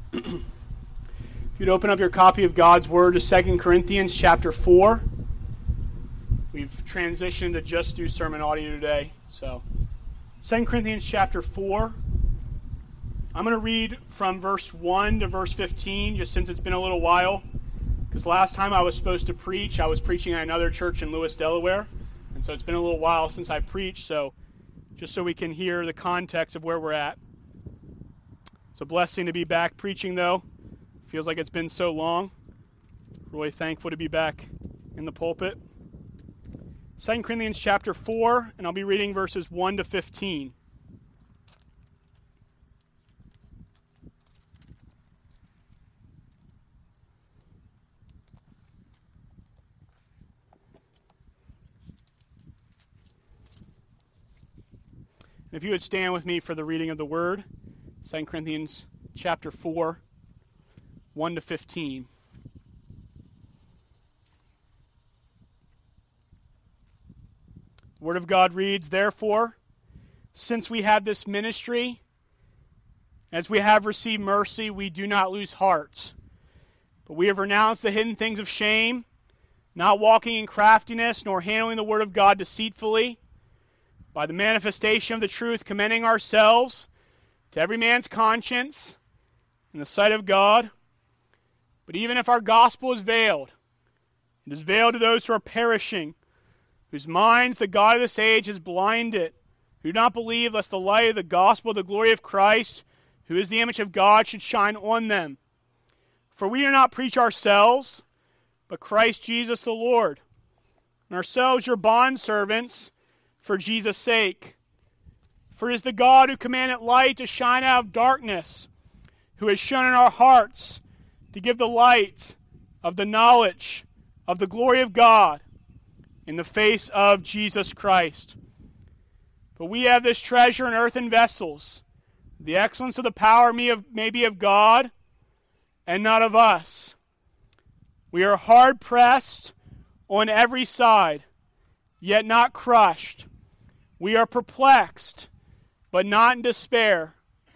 If you'd open up your copy of God's Word to 2 Corinthians chapter 4. We've transitioned to just do sermon audio today. So, 2 Corinthians chapter 4. I'm going to read from verse 1 to verse 15, just since it's been a little while. Because last time I was supposed to preach, I was preaching at another church in Lewis, Delaware. And so it's been a little while since I preached, so just so we can hear the context of where we're at. It's a blessing to be back preaching, though. Feels like it's been so long. Really thankful to be back in the pulpit. 2 Corinthians chapter 4, and I'll be reading verses 1 to 15. If you would stand with me for the reading of the Word, 2 Corinthians chapter 4, 1 to 15. The Word of God reads, "Therefore, since we have this ministry, as we have received mercy, we do not lose heart. But we have renounced the hidden things of shame, not walking in craftiness, nor handling the Word of God deceitfully, by the manifestation of the truth, commending ourselves to every man's conscience in the sight of God. But even if our gospel is veiled, it is veiled to those who are perishing, whose minds the God of this age has blinded, who do not believe, lest the light of the gospel of the glory of Christ, who is the image of God, should shine on them. For we do not preach ourselves, but Christ Jesus the Lord, and ourselves your bondservants, for Jesus' sake. For it is the God who commanded light to shine out of darkness, who has shone in our hearts to give the light of the knowledge of the glory of God in the face of Jesus Christ. But we have this treasure in earthen vessels. The excellence of the power may be of God and not of us. We are hard pressed on every side, yet not crushed. We are perplexed, but not in despair.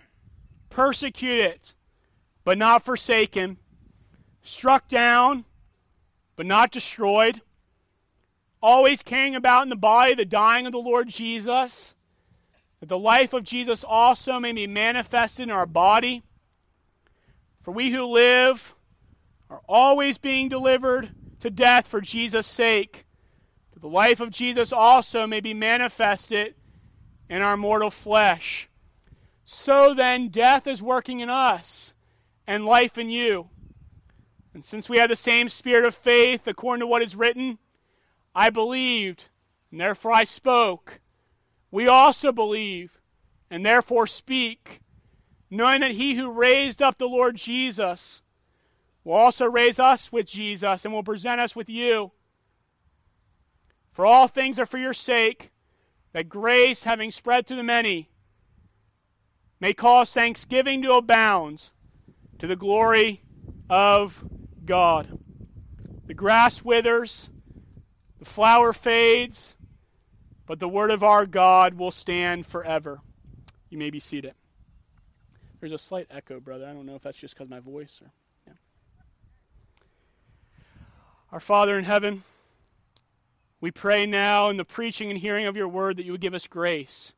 Persecuted, but not forsaken. Struck down, but not destroyed. Always carrying about in the body the dying of the Lord Jesus, that the life of Jesus also may be manifested in our body. For we who live are always being delivered to death for Jesus' sake, that the life of Jesus also may be manifested in our mortal flesh. So then, death is working in us, and life in you. And since we have the same spirit of faith, according to what is written, I believed, and therefore I spoke. We also believe, and therefore speak, knowing that he who raised up the Lord Jesus will also raise us with Jesus, and will present us with you. For all things are for your sake, that grace, having spread to the many, may cause thanksgiving to abound to the glory of God. The grass withers, the flower fades, but the word of our God will stand forever." You may be seated. There's a slight echo, brother. I don't know if that's just because of my voice or... Yeah. Our Father in heaven, we pray now in the preaching and hearing of your word that you would give us grace.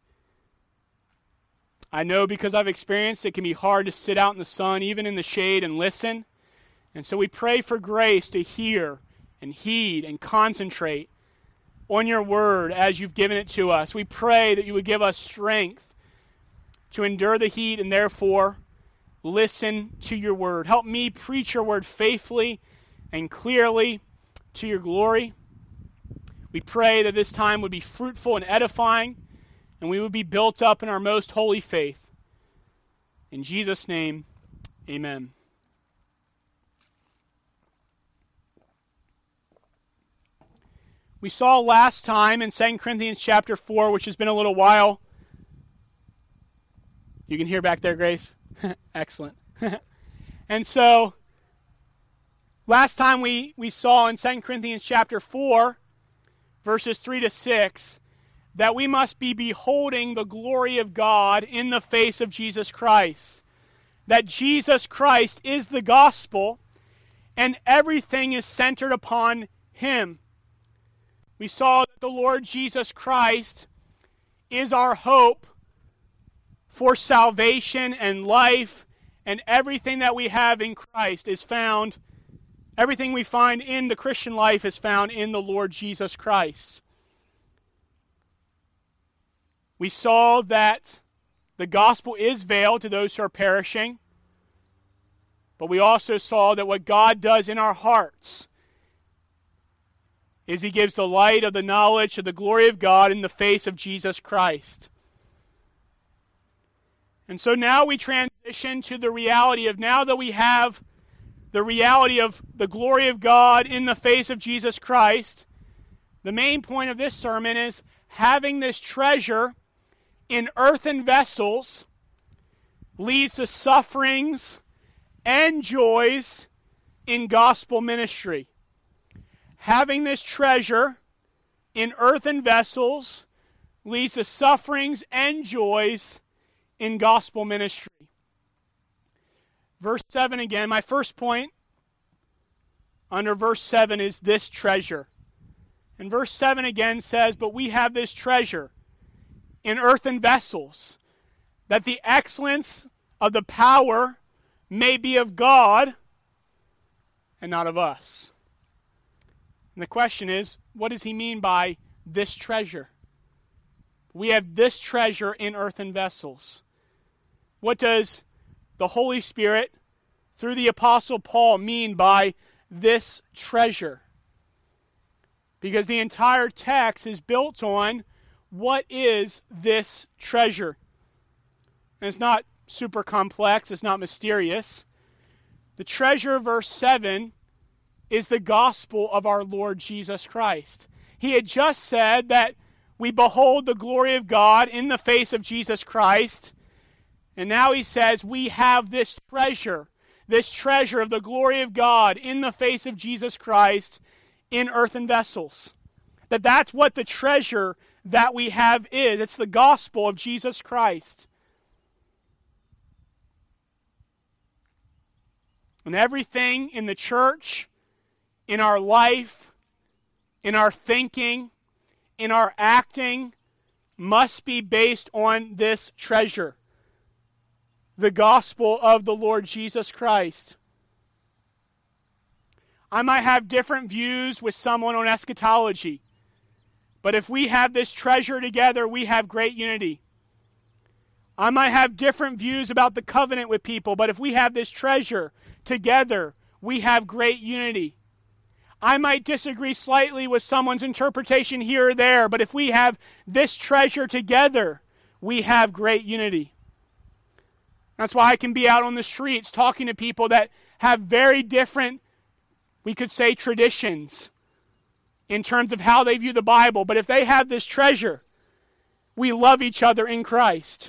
I know because I've experienced it can be hard to sit out in the sun, even in the shade, and listen. And so we pray for grace to hear and heed and concentrate on your word as you've given it to us. We pray that you would give us strength to endure the heat and therefore listen to your word. Help me preach your word faithfully and clearly to your glory. We pray that this time would be fruitful and edifying, and we would be built up in our most holy faith. In Jesus' name, amen. We saw last time in 2 Corinthians chapter 4, which has been a little while. You can hear back there, Grace? Excellent. And so, last time we saw in 2 Corinthians chapter 4, verses 3 to 6, that we must be beholding the glory of God in the face of Jesus Christ. that Jesus Christ is the gospel, and everything is centered upon him. We saw that the Lord Jesus Christ is our hope for salvation and life, and everything that we have in Christ is found, everything we find in the Christian life is found in the Lord Jesus Christ. We saw that the gospel is veiled to those who are perishing, but we also saw that what God does in our hearts is he gives the light of the knowledge of the glory of God in the face of Jesus Christ. And so now we transition to the reality of, now that we have the reality of the glory of God in the face of Jesus Christ, the main point of this sermon is having this treasure in earthen vessels leads to sufferings and joys in gospel ministry. Having this treasure in earthen vessels leads to sufferings and joys in gospel ministry. Verse 7 again, my first point under verse 7 is this treasure. And verse 7 again says, but we have this treasure in earthen vessels, that the excellence of the power may be of God and not of us. And the question is, what does he mean by this treasure? We have this treasure in earthen vessels. What does the Holy Spirit, through the Apostle Paul, mean by this treasure? Because the entire text is built on what is this treasure. And it's not super complex, it's not mysterious. The treasure, verse 7, is the gospel of our Lord Jesus Christ. He had just said that we behold the glory of God in the face of Jesus Christ. And now he says we have this treasure of the glory of God in the face of Jesus Christ in earthen vessels. That's what the treasure that we have is. It's the gospel of Jesus Christ. And everything in the church, in our life, in our thinking, in our acting, must be based on this treasure, the gospel of the Lord Jesus Christ. I might have different views with someone on eschatology, but if we have this treasure together, we have great unity. I might have different views about the covenant with people, but if we have this treasure together, we have great unity. I might disagree slightly with someone's interpretation here or there, but if we have this treasure together, we have great unity. That's why I can be out on the streets talking to people that have very different, we could say, traditions in terms of how they view the Bible. But if they have this treasure, we love each other in Christ.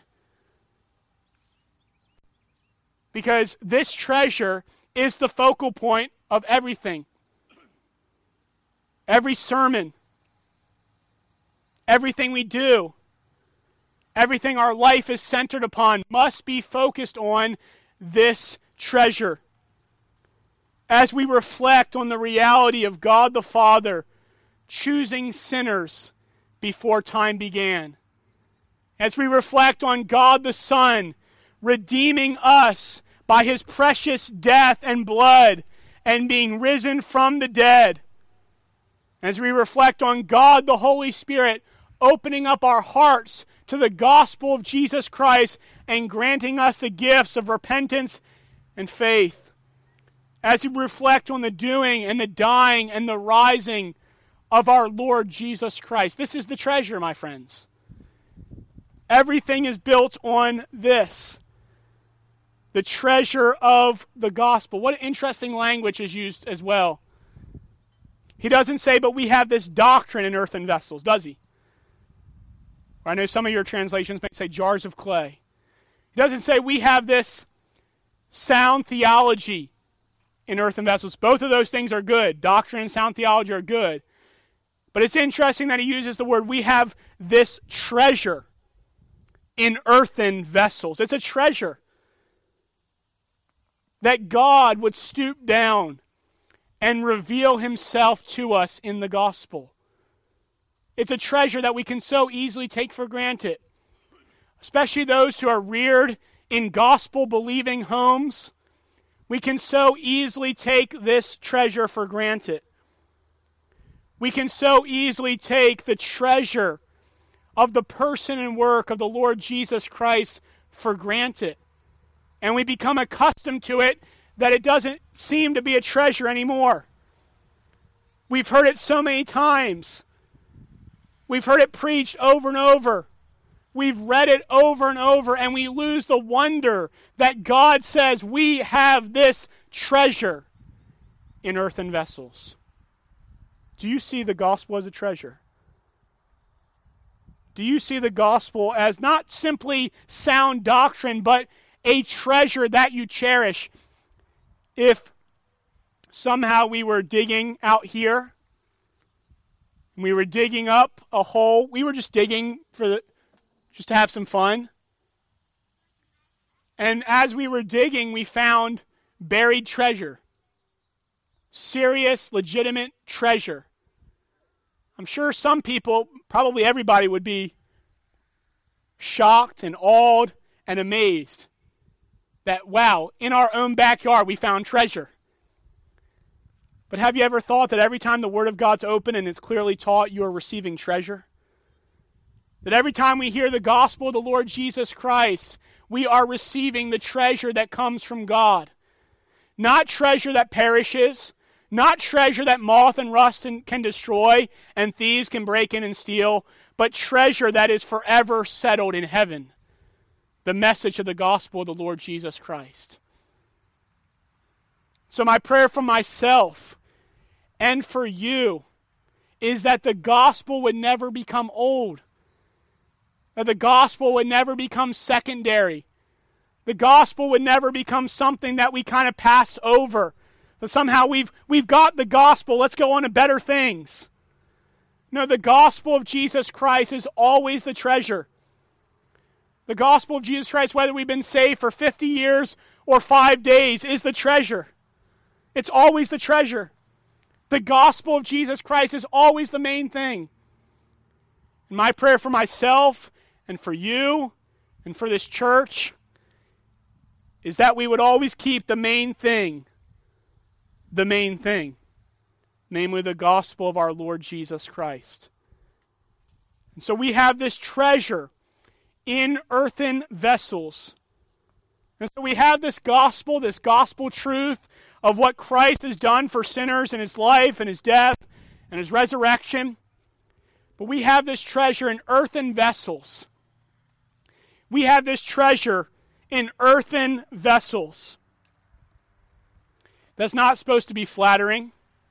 Because this treasure is the focal point of everything. Every sermon, everything we do, everything our life is centered upon must be focused on this treasure. As we reflect on the reality of God the Father choosing sinners before time began. As we reflect on God the Son redeeming us by his precious death and blood and being risen from the dead. As we reflect on God the Holy Spirit opening up our hearts to the gospel of Jesus Christ and granting us the gifts of repentance and faith. As we reflect on the doing and the dying and the rising of our Lord Jesus Christ. This is the treasure, my friends. Everything is built on this. The treasure of the gospel. What interesting language is used as well. He doesn't say, but we have this doctrine in earthen vessels, does he? I know some of your translations may say jars of clay. He doesn't say we have this sound theology in earthen vessels. Both of those things are good. Doctrine and sound theology are good. But it's interesting that he uses the word, we have this treasure in earthen vessels. It's a treasure. that God would stoop down and reveal himself to us in the gospel. It's a treasure that we can so easily take for granted, especially those who are reared in gospel-believing homes. We can so easily take this treasure for granted. We can so easily take the treasure of the person and work of the Lord Jesus Christ for granted. And we become accustomed to it that it doesn't seem to be a treasure anymore. We've heard it so many times. We've heard it preached over and over. We've read it over and over, and we lose the wonder that God says we have this treasure in earthen vessels. Do you see the gospel as a treasure? Do you see the gospel as not simply sound doctrine, but a treasure that you cherish? If somehow we were digging out here, and we were digging up a hole, we were just digging just to have some fun. And as we were digging, we found buried treasure. Serious, legitimate treasure. I'm sure some people, probably everybody, would be shocked and awed and amazed that, wow, in our own backyard we found treasure. But have you ever thought that every time the Word of God's open and it's clearly taught, you are receiving treasure? That every time we hear the gospel of the Lord Jesus Christ, we are receiving the treasure that comes from God. Not treasure that perishes, not treasure that moth and rust can destroy and thieves can break in and steal, but treasure that is forever settled in heaven. The message of the gospel of the Lord Jesus Christ. So my prayer for myself and for you is that the gospel would never become old. That the gospel would never become secondary. The gospel would never become something that we kind of pass over. That somehow we've got the gospel, let's go on to better things. No, the gospel of Jesus Christ is always the treasure. The gospel of Jesus Christ, whether we've been saved for 50 years or 5 days, is the treasure. It's always the treasure. The gospel of Jesus Christ is always the main thing. And my prayer for myself and for you and for this church is that we would always keep the main thing, namely the gospel of our Lord Jesus Christ. And so we have this treasure in earthen vessels. And so we have this gospel truth of what Christ has done for sinners in his life and his death and his resurrection. But we have this treasure in earthen vessels. We have this treasure in earthen vessels. That's not supposed to be flattering.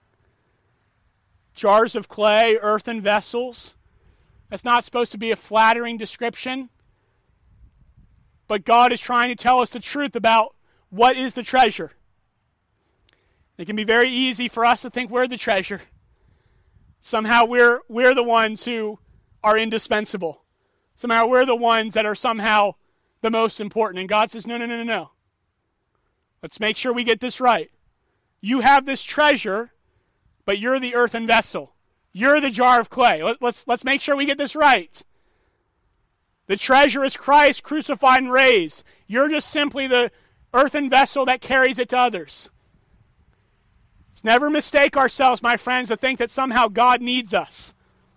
Jars of clay, earthen vessels. That's not supposed to be a flattering description. But God is trying to tell us the truth about what is the treasure. It can be very easy for us to think we're the treasure. Somehow we're the ones who are indispensable. Somehow we're the ones that are somehow the most important. And God says, no. Let's make sure we get this right. You have this treasure, but you're the earthen vessel. You're the jar of clay. Let's make sure we get this right. The treasure is Christ crucified and raised. You're just simply the earthen vessel that carries it to others. Let's never mistake ourselves, my friends, to think that somehow God needs us.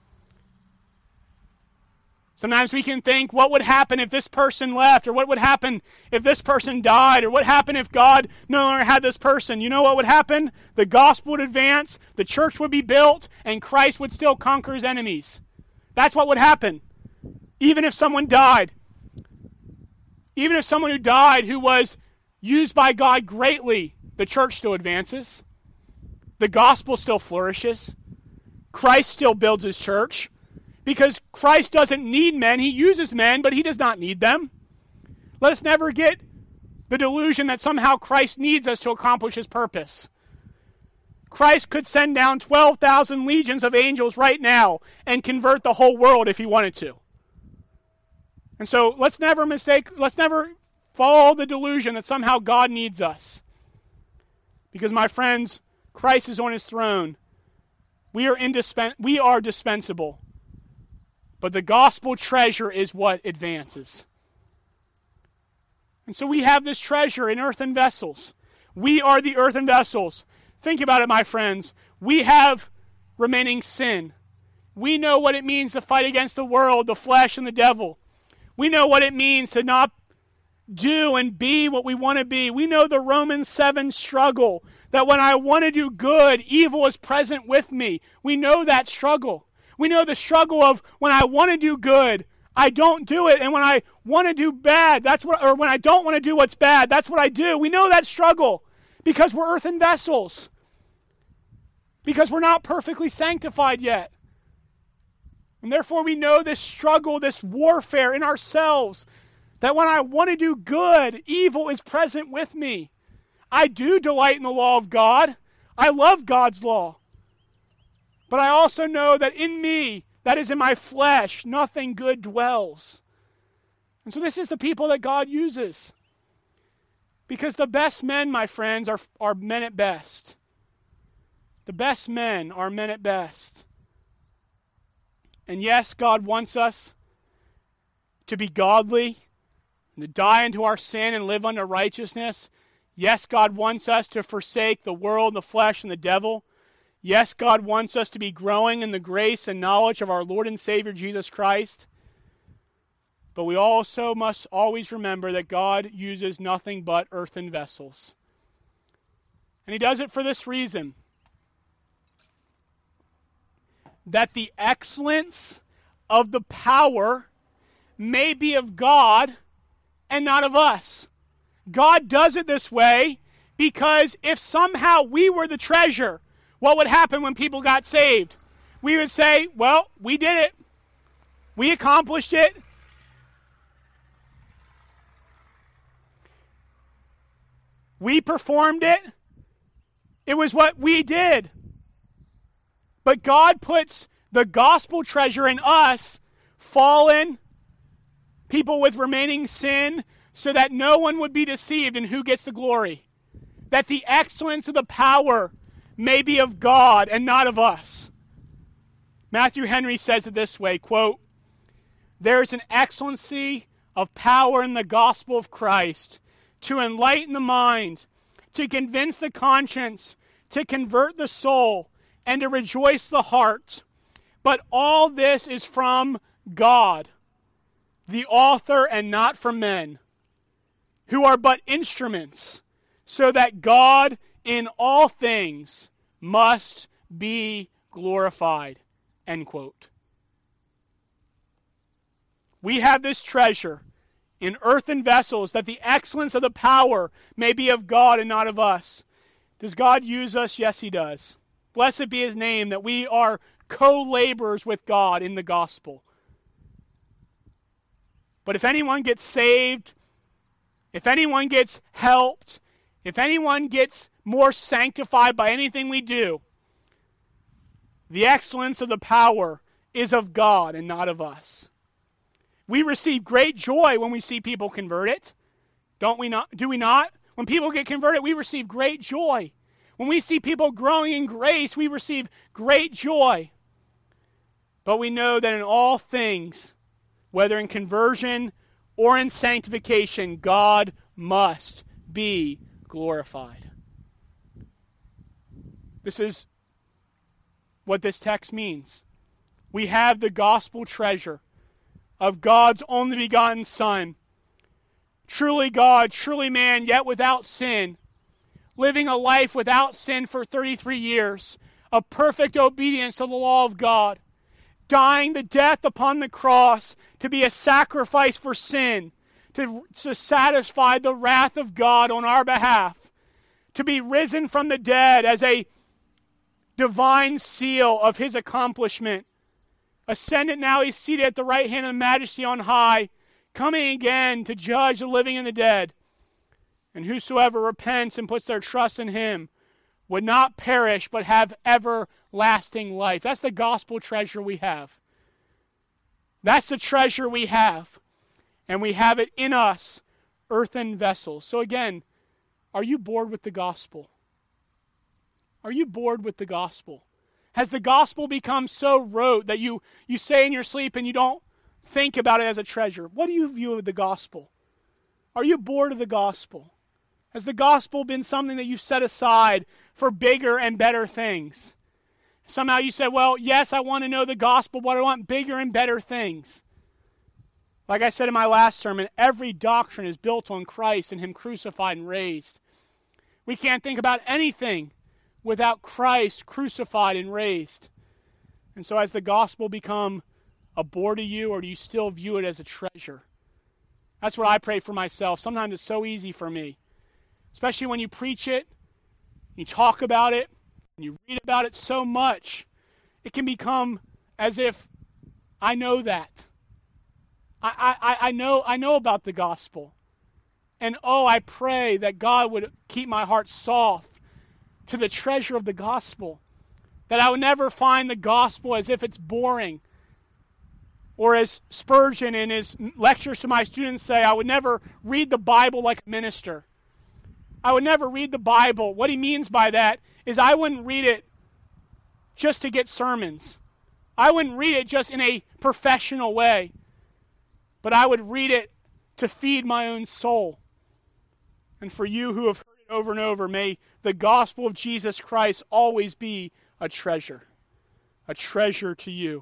Sometimes we can think, what would happen if this person left? Or what would happen if this person died? Or what happened if God no longer had this person? You know what would happen? The gospel would advance, the church would be built, and Christ would still conquer his enemies. That's what would happen. Even if someone died. Even if someone who died who was used by God greatly, the church still advances. The gospel still flourishes. Christ still builds his church. Because Christ doesn't need men. He uses men, but he does not need them. Let us never get the delusion that somehow Christ needs us to accomplish his purpose. Christ could send down 12,000 legions of angels right now and convert the whole world if he wanted to. And so let's never follow the delusion that somehow God needs us. Because, my friends, Christ is on his throne. We are dispensable. But the gospel treasure is what advances. And so we have this treasure in earthen vessels. We are the earthen vessels. Think about it, my friends. We have remaining sin. We know what it means to fight against the world, the flesh, and the devil. We know what it means to not do and be what we want to be. We know the Romans 7 struggle, that when I want to do good, evil is present with me. We know that struggle. We know the struggle of when I want to do good, I don't do it, and when I want to do bad, or when I don't want to do what's bad, that's what I do. We know that struggle because we're earthen vessels. Because we're not perfectly sanctified yet. And therefore we know this struggle, this warfare in ourselves, that when I want to do good, evil is present with me. I do delight in the law of God. I love God's law. But I also know that in me, that is in my flesh, nothing good dwells. And so this is the people that God uses. Because the best men, my friends, are men at best. The best men are men at best. And yes, God wants us to be godly, and to die into our sin and live unto righteousness. Yes, God wants us to forsake the world, the flesh, and the devil. Yes, God wants us to be growing in the grace and knowledge of our Lord and Savior Jesus Christ. But we also must always remember that God uses nothing but earthen vessels. And he does it for this reason: that the excellence of the power may be of God and not of us. God does it this way because if somehow we were the treasure, what would happen when people got saved? We would say, well, we did it. We accomplished it. We performed it. It was what we did. But God puts the gospel treasure in us, fallen, people with remaining sin, so that no one would be deceived in who gets the glory. That the excellence of the power may be of God and not of us. Matthew Henry says it this way, quote, "There is an excellency of power in the gospel of Christ to enlighten the mind, to convince the conscience, to convert the soul, and to rejoice the heart. But all this is from God, the author, and not from men, who are but instruments, so that God in all things must be glorified." End quote. We have this treasure in earthen vessels, that the excellence of the power may be of God and not of us. Does God use us? Yes, he does. Blessed be his name, that we are co-laborers with God in the gospel. But if anyone gets saved, if anyone gets helped, if anyone gets more sanctified by anything we do, the excellence of the power is of God and not of us. We receive great joy when we see people converted. Don't we not? Do we not? When people get converted, we receive great joy. When we see people growing in grace, we receive great joy. But we know that in all things, whether in conversion or in sanctification, God must be glorified. This is what this text means. We have the gospel treasure of God's only begotten Son, truly God, truly man, yet without sin, living a life without sin for 33 years, of perfect obedience to the law of God, dying the death upon the cross to be a sacrifice for sin, to satisfy the wrath of God on our behalf, to be risen from the dead as a divine seal of his accomplishment. Ascended now, he's seated at the right hand of the Majesty on high, coming again to judge the living and the dead. And whosoever repents and puts their trust in him would not perish, but have everlasting life. That's the gospel treasure we have. That's the treasure we have. And we have it in us, earthen vessels. So again, are you bored with the gospel? Are you bored with the gospel? Has the gospel become so rote that you say in your sleep and you don't think about it as a treasure? What do you view of the gospel? Are you bored of the gospel? Has the gospel been something that you've set aside for bigger and better things? Somehow you said, well, yes, I want to know the gospel, but I want bigger and better things. Like I said in my last sermon, every doctrine is built on Christ and Him crucified and raised. We can't think about anything without Christ crucified and raised. And so has the gospel become a bore to you, or do you still view it as a treasure? That's what I pray for myself. Sometimes it's so easy for me, especially when you preach it, you talk about it, and you read about it so much, it can become as if I know that. I know about the gospel. And I pray that God would keep my heart soft to the treasure of the gospel. That I would never find the gospel as if it's boring. Or as Spurgeon in his lectures to my students say, I would never read the Bible like a minister. I would never read the Bible. What he means by that is I wouldn't read it just to get sermons. I wouldn't read it just in a professional way. But I would read it to feed my own soul. And for you who have heard it over and over, may the gospel of Jesus Christ always be a treasure to you.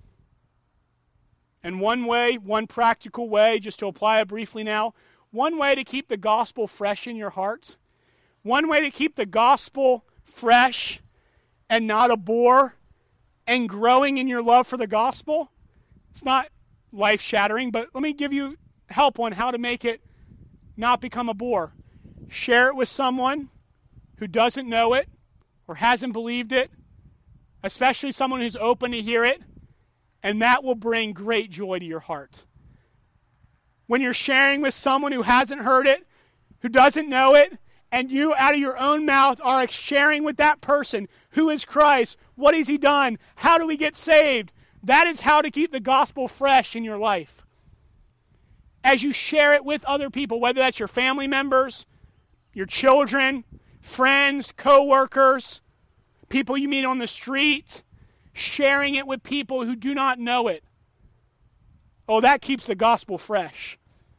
And one practical way, just to apply it briefly now, one way to keep the gospel fresh in your heart, one way to keep the gospel fresh and not a bore and growing in your love for the gospel, it's not life-shattering, but let me give you help on how to make it not become a bore. Share it with someone who doesn't know it or hasn't believed it, especially someone who's open to hear it, and that will bring great joy to your heart. When you're sharing with someone who hasn't heard it, who doesn't know it, and you out of your own mouth are sharing with that person, who is Christ, what has He done, how do we get saved? That is how to keep the gospel fresh in your life. As you share it with other people, whether that's your family members, your children, friends, co-workers, people you meet on the street, sharing it with people who do not know it. That keeps the gospel fresh.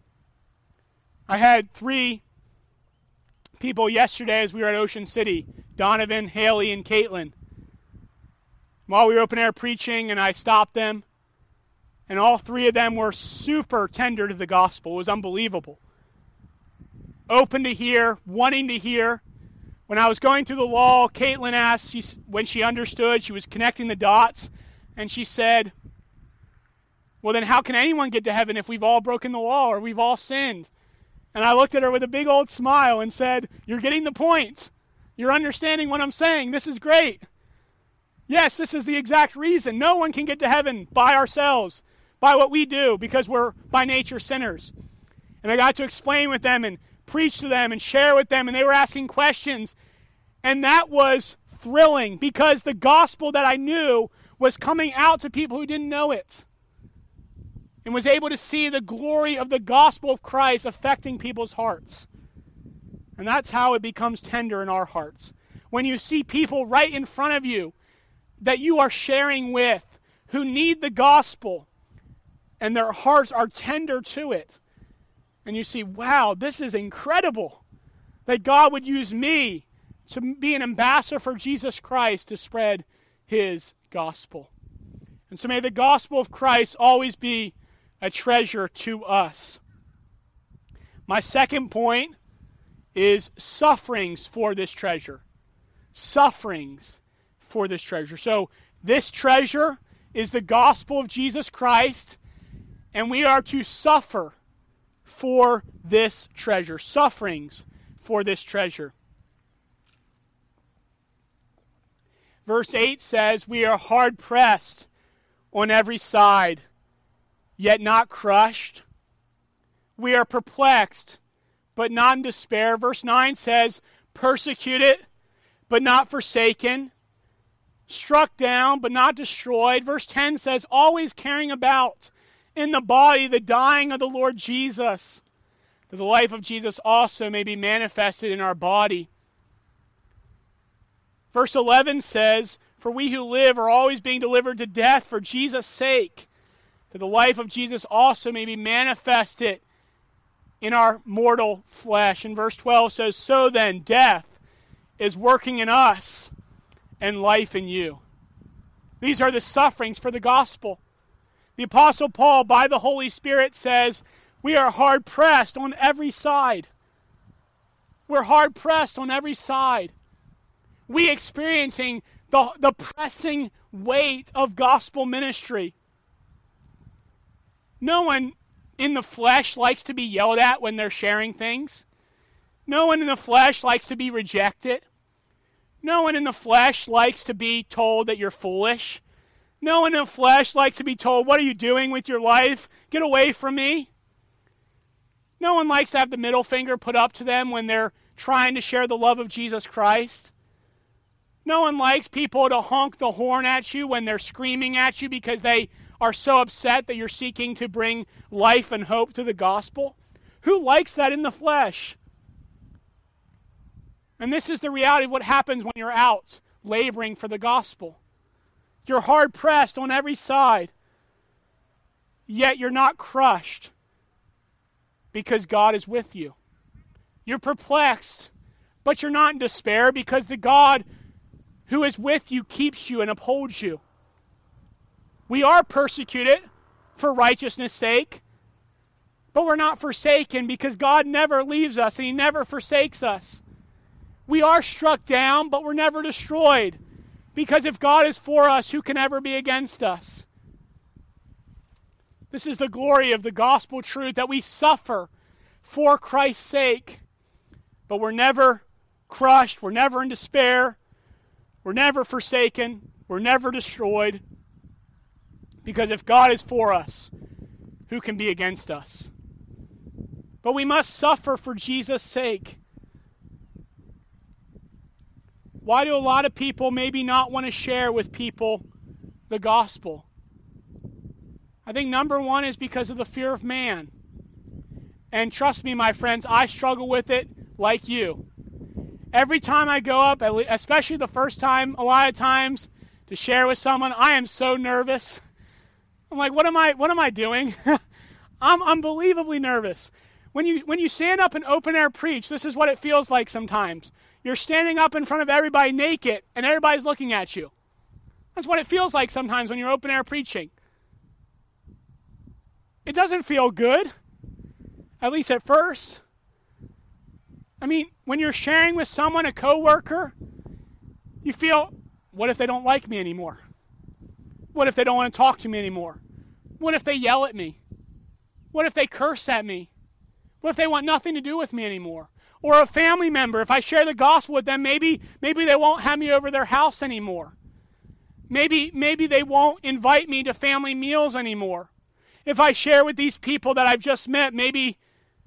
I had 3 people yesterday as we were at Ocean City, Donovan, Haley, and Caitlin. While we were open air preaching, and I stopped them, and all 3 of them were super tender to the gospel. It was unbelievable. Open to hear, wanting to hear. When I was going through the law, Caitlin asked, when she understood, she was connecting the dots, and she said, well, then how can anyone get to heaven if we've all broken the law or we've all sinned? And I looked at her with a big old smile and said, you're getting the point. You're understanding what I'm saying. This is great. Yes, this is the exact reason. No one can get to heaven by ourselves, by what we do, because we're by nature sinners. And I got to explain with them and preach to them and share with them, and they were asking questions. And that was thrilling because the gospel that I knew was coming out to people who didn't know it, and was able to see the glory of the gospel of Christ affecting people's hearts. And that's how it becomes tender in our hearts. When you see people right in front of you that you are sharing with who need the gospel and their hearts are tender to it, and you see, wow, this is incredible that God would use me to be an ambassador for Jesus Christ to spread His gospel. And so may the gospel of Christ always be a treasure to us. My second point is sufferings for this treasure. Sufferings for this treasure. So this treasure is the gospel of Jesus Christ, and we are to suffer for this treasure. Sufferings for this treasure. Verse 8 says, we are hard pressed on every side, yet not crushed. We are perplexed, but not in despair. Verse 9 says, persecuted, but not forsaken. Struck down, but not destroyed. Verse 10 says, always carrying about in the body the dying of the Lord Jesus, that the life of Jesus also may be manifested in our body. Verse 11 says, "For we who live are always being delivered to death for Jesus' sake, that the life of Jesus also may be manifested in our mortal flesh." And verse 12 says, "So then, death is working in us and life in you." These are the sufferings for the gospel. The Apostle Paul, by the Holy Spirit, says, we are hard-pressed on every side. We're hard-pressed on every side. We experiencing the pressing weight of gospel ministry. No one in the flesh likes to be yelled at when they're sharing things. No one in the flesh likes to be rejected. No one in the flesh likes to be told that you're foolish. No one in the flesh likes to be told, "What are you doing with your life? Get away from me." No one likes to have the middle finger put up to them when they're trying to share the love of Jesus Christ. No one likes people to honk the horn at you when they're screaming at you because they are so upset that you're seeking to bring life and hope to the gospel. Who likes that in the flesh? And this is the reality of what happens when you're out laboring for the gospel. You're hard-pressed on every side, yet you're not crushed because God is with you. You're perplexed, but you're not in despair because the God who is with you keeps you and upholds you. We are persecuted for righteousness' sake, but we're not forsaken because God never leaves us and He never forsakes us. We are struck down, but we're never destroyed, because if God is for us, who can ever be against us? This is the glory of the gospel truth, that we suffer for Christ's sake, but we're never crushed, we're never in despair, we're never forsaken, we're never destroyed, because if God is for us, who can be against us? But we must suffer for Jesus' sake. Why do a lot of people maybe not want to share with people the gospel? I think number one is because of the fear of man. And trust me, my friends, I struggle with it like you. Every time I go up, especially the first time, a lot of times, to share with someone, I am so nervous. I'm like, what am I doing? I'm unbelievably nervous. When you stand up and open air preach, this is what it feels like sometimes. You're standing up in front of everybody naked, and everybody's looking at you. That's what it feels like sometimes when you're open air preaching. It doesn't feel good, at least at first. I mean, when you're sharing with someone, a coworker, you feel, what if they don't like me anymore? What if they don't want to talk to me anymore? What if they yell at me? What if they curse at me? What if they want nothing to do with me anymore? Or a family member, if I share the gospel with them, maybe they won't have me over their house anymore. Maybe they won't invite me to family meals anymore. If I share with these people that I've just met, maybe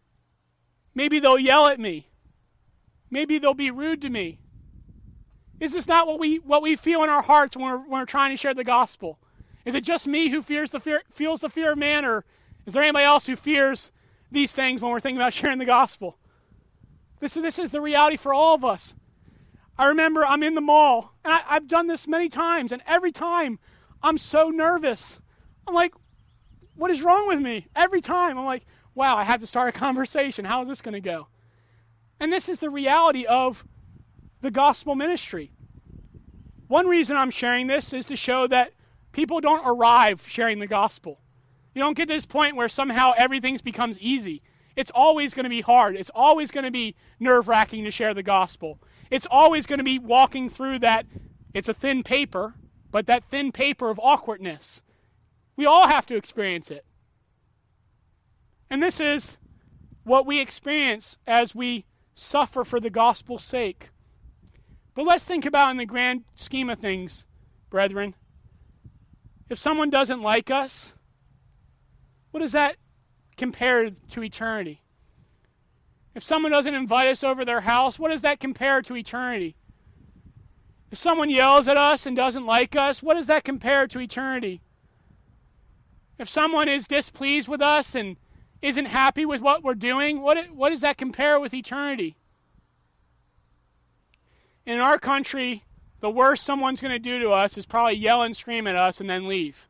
they'll yell at me. Maybe they'll be rude to me. Is this not what we feel in our hearts when we're trying to share the gospel? Is it just me who feels the fear of man, or is there anybody else who fears these things when we're thinking about sharing the gospel? This is the reality for all of us. I remember I'm in the mall, and I've done this many times, and every time I'm so nervous. I'm like, what is wrong with me? Every time I'm like, wow, I have to start a conversation. How is this going to go? And this is the reality of the gospel ministry. One reason I'm sharing this is to show that people don't arrive sharing the gospel. You don't get to this point where somehow everything becomes easy. It's always going to be hard. It's always going to be nerve-wracking to share the gospel. It's always going to be walking through that, it's a thin paper, but that thin paper of awkwardness. We all have to experience it. And this is what we experience as we suffer for the gospel's sake. But let's think about in the grand scheme of things, brethren. If someone doesn't like us, what does that compare to eternity? If someone doesn't invite us over their house, what does that compare to eternity? If someone yells at us and doesn't like us, what does that compare to eternity? If someone is displeased with us and isn't happy with what we're doing, what does that compare with eternity? In our country, the worst someone's going to do to us is probably yell and scream at us and then leave.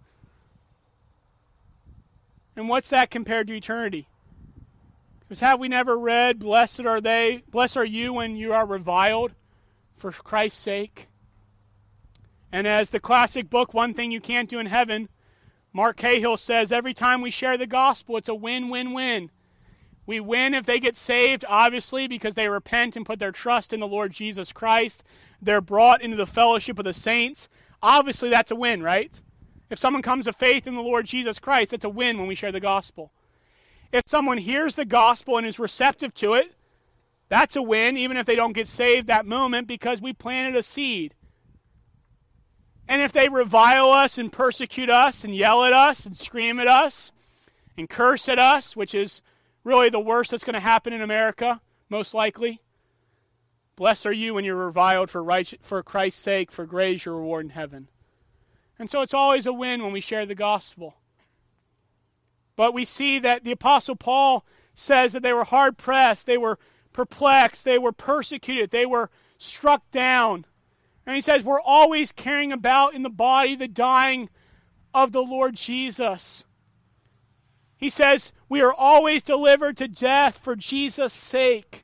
And what's that compared to eternity? Because have we never read, blessed are you when you are reviled for Christ's sake? And as the classic book, One Thing You Can't Do in Heaven, Mark Cahill says, every time we share the gospel, it's a win-win-win. We win if they get saved, obviously, because they repent and put their trust in the Lord Jesus Christ. They're brought into the fellowship of the saints. Obviously, that's a win, right? If someone comes to faith in the Lord Jesus Christ, that's a win when we share the gospel. If someone hears the gospel and is receptive to it, that's a win, even if they don't get saved that moment, because we planted a seed. And if they revile us and persecute us and yell at us and scream at us and curse at us, which is really the worst that's going to happen in America, most likely, blessed are you when you're reviled for Christ's sake, for grace your reward in heaven. And so it's always a win when we share the gospel. But we see that the Apostle Paul says that they were hard-pressed, they were perplexed, they were persecuted, they were struck down. And he says we're always carrying about in the body the dying of the Lord Jesus. He says we are always delivered to death for Jesus' sake.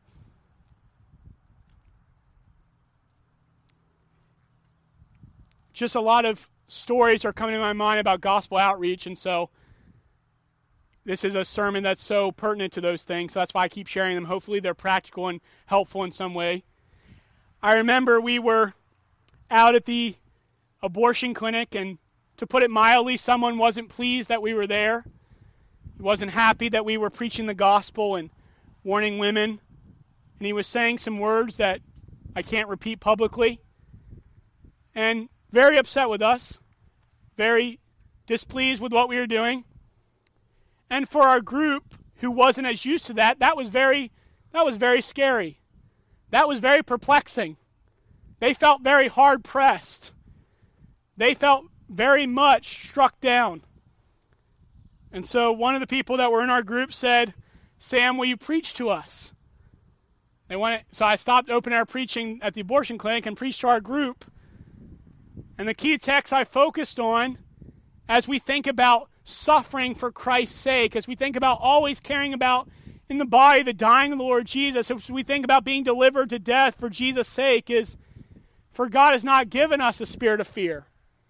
Just a lot of stories are coming to my mind about gospel outreach, and so this is a sermon that's so pertinent to those things, so that's why I keep sharing them. Hopefully they're practical and helpful in some way. I remember we were out at the abortion clinic, and to put it mildly, someone wasn't pleased that we were there. He wasn't happy that we were preaching the gospel and warning women, and he was saying some words that I can't repeat publicly, and very upset with us, very displeased with what we were doing. And for our group, who wasn't as used to that, that was very scary. That was very perplexing. They felt very hard-pressed. They felt very much struck down. And so one of the people that were in our group said, Sam, will you preach to us? So I stopped open air preaching at the abortion clinic and preached to our group. And the key text I focused on, as we think about suffering for Christ's sake, as we think about always caring about in the body the dying of the Lord Jesus, as we think about being delivered to death for Jesus' sake, is for God has not given us a spirit of fear.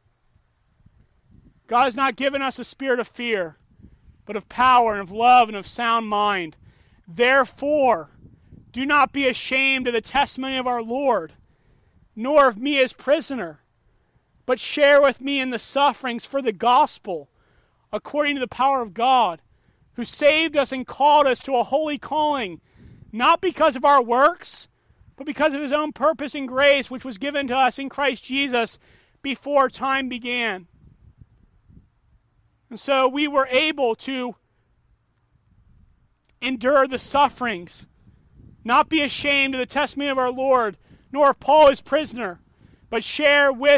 God has not given us a spirit of fear, but of power and of love and of sound mind. Therefore, do not be ashamed of the testimony of our Lord, nor of me as prisoner, but share with me in the sufferings for the gospel, according to the power of God, who saved us and called us to a holy calling, not because of our works, but because of his own purpose and grace, which was given to us in Christ Jesus before time began. And so we were able to endure the sufferings, not be ashamed of the testimony of our Lord, nor of Paul his prisoner, but share with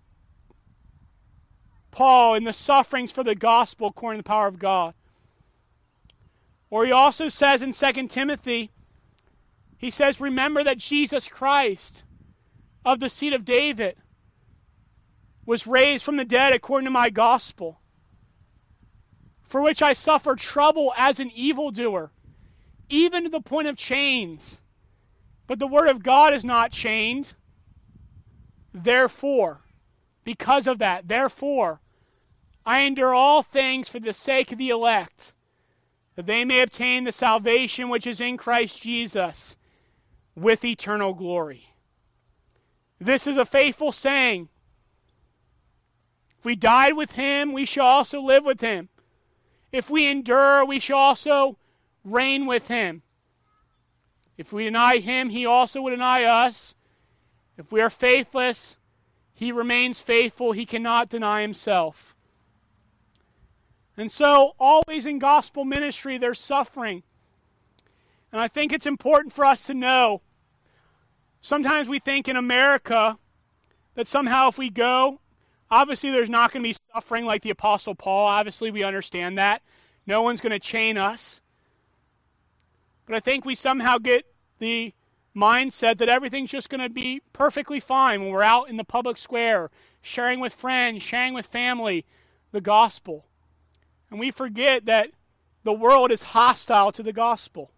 Paul in the sufferings for the gospel according to the power of God. Or he also says in 2 Timothy, he says, remember that Jesus Christ of the seed of David was raised from the dead according to my gospel, for which I suffer trouble as an evildoer, even to the point of chains. But the word of God is not chained. Therefore, because of that, therefore, I endure all things for the sake of the elect, that they may obtain the salvation which is in Christ Jesus with eternal glory. This is a faithful saying. If we died with him, we shall also live with him. If we endure, we shall also reign with him. If we deny him, he also will deny us. If we are faithless, he remains faithful. He cannot deny himself. And so, always in gospel ministry, there's suffering. And I think it's important for us to know, sometimes we think in America that somehow if we go, obviously there's not going to be suffering like the Apostle Paul. Obviously we understand that. No one's going to chain us. But I think we somehow get the mindset that everything's just going to be perfectly fine when we're out in the public square, sharing with friends, sharing with family the gospel. And we forget that the world is hostile to the gospel.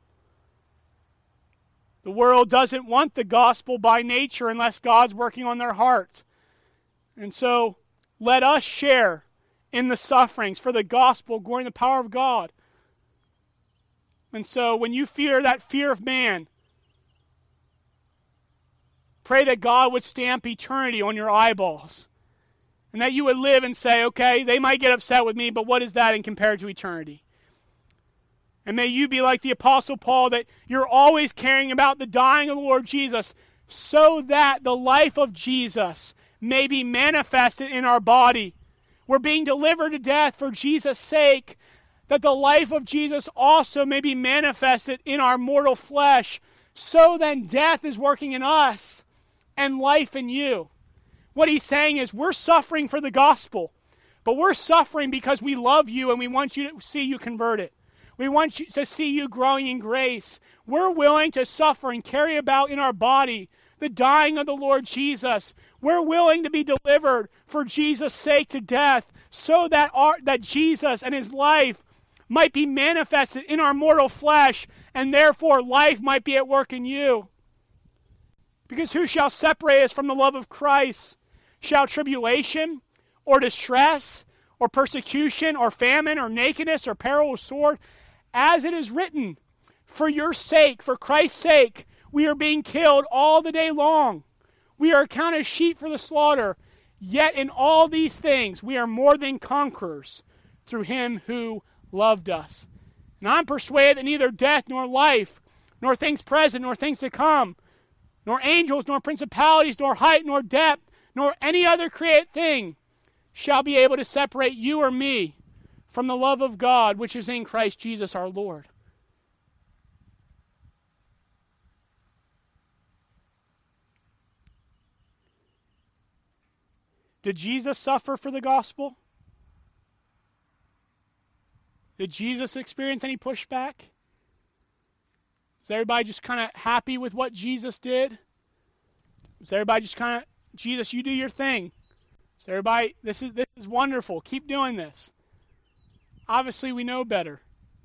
The world doesn't want the gospel by nature unless God's working on their hearts. And so let us share in the sufferings for the gospel, glory in the power of God. And so when you fear that fear of man, pray that God would stamp eternity on your eyeballs. And that you would live and say, okay, they might get upset with me, but what is that in compared to eternity? And may you be like the Apostle Paul, that you're always caring about the dying of the Lord Jesus, so that the life of Jesus may be manifested in our body. We're being delivered to death for Jesus' sake, that the life of Jesus also may be manifested in our mortal flesh. So then death is working in us and life in you. What he's saying is we're suffering for the gospel, but we're suffering because we love you and we want you to see you converted. We want you to see you growing in grace. We're willing to suffer and carry about in our body the dying of the Lord Jesus. We're willing to be delivered for Jesus' sake to death, so that that Jesus and his life might be manifested in our mortal flesh, and therefore life might be at work in you. Because who shall separate us from the love of Christ? Shall tribulation, or distress, or persecution, or famine, or nakedness, or peril, or sword? As it is written, for your sake, for Christ's sake, we are being killed all the day long. We are accounted sheep for the slaughter. Yet in all these things we are more than conquerors through him who loved us. And I'm persuaded that neither death nor life, nor things present, nor things to come, nor angels, nor principalities, nor height, nor depth, nor any other created thing shall be able to separate you or me from the love of God which is in Christ Jesus our Lord. Did Jesus suffer for the gospel? Did Jesus experience any pushback? Is everybody just kind of happy with what Jesus did? Is everybody just kind of, Jesus, you do your thing? Is everybody, this is wonderful. Keep doing this. Obviously, we know better.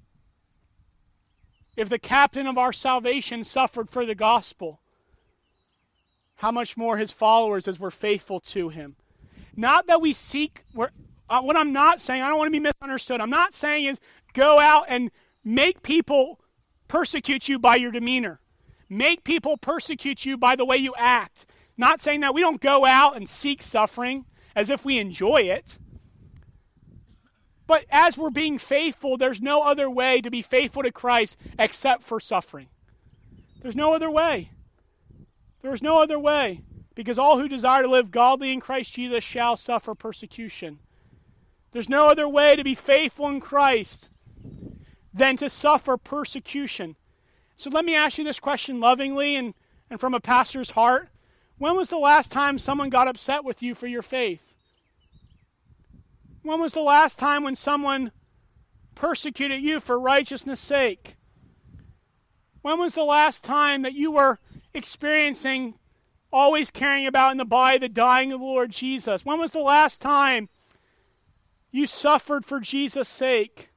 If the captain of our salvation suffered for the gospel, how much more his followers as we're faithful to him? Not that we seek, what I'm not saying, I don't want to be misunderstood. I'm not saying is go out and make people persecute you by your demeanor. Make people persecute you by the way you act. Not saying that we don't go out and seek suffering as if we enjoy it. But as we're being faithful, there's no other way to be faithful to Christ except for suffering. There's no other way. There's no other way. Because all who desire to live godly in Christ Jesus shall suffer persecution. There's no other way to be faithful in Christ than to suffer persecution. So let me ask you this question lovingly and from a pastor's heart. When was the last time someone got upset with you for your faith? When was the last time when someone persecuted you for righteousness' sake? When was the last time that you were experiencing, always caring about in the body the dying of the Lord Jesus? When was the last time you suffered for Jesus' sake?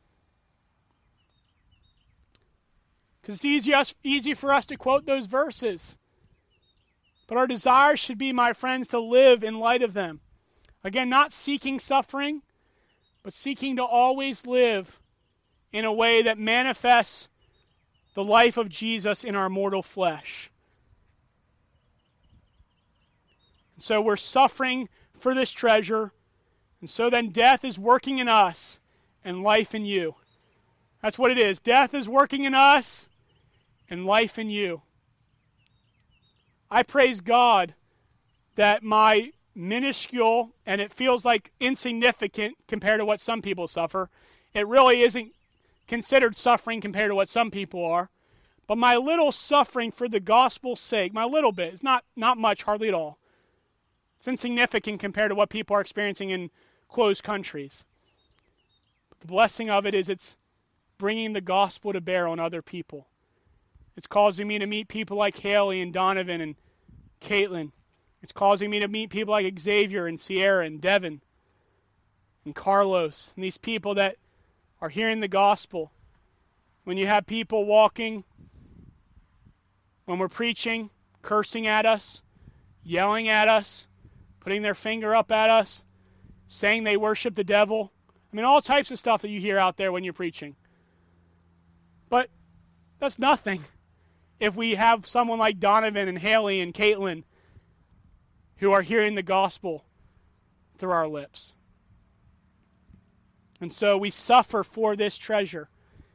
Because it's easy for us to quote those verses. But our desire should be, my friends, to live in light of them. Again, not seeking suffering, but seeking to always live in a way that manifests the life of Jesus in our mortal flesh. So we're suffering for this treasure, and so then death is working in us and life in you. That's what it is. Death is working in us and life in you. I praise God that my minuscule, and it feels like insignificant compared to what some people suffer. It really isn't considered suffering compared to what some people are. But my little suffering for the gospel's sake, my little bit, is not much, hardly at all. It's insignificant compared to what people are experiencing in closed countries. But the blessing of it is it's bringing the gospel to bear on other people. It's causing me to meet people like Haley and Donovan and Caitlin. It's causing me to meet people like Xavier and Sierra and Devin and Carlos and these people that are hearing the gospel. When you have people walking, when we're preaching, cursing at us, yelling at us, putting their finger up at us, saying they worship the devil. I mean, all types of stuff that you hear out there when you're preaching. But that's nothing if we have someone like Donovan and Haley and Caitlin who are hearing the gospel through our lips. And so we suffer for this treasure.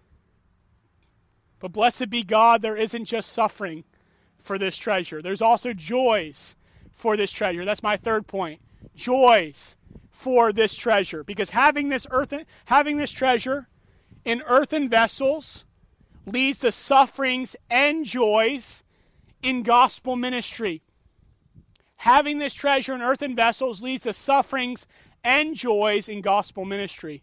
But blessed be God, there isn't just suffering for this treasure. There's also joys for this treasure. That's my third point. Joys for this treasure. Because having this treasure in earthen vessels leads to sufferings and joys in gospel ministry. Having this treasure in earthen vessels leads to sufferings and joys in gospel ministry.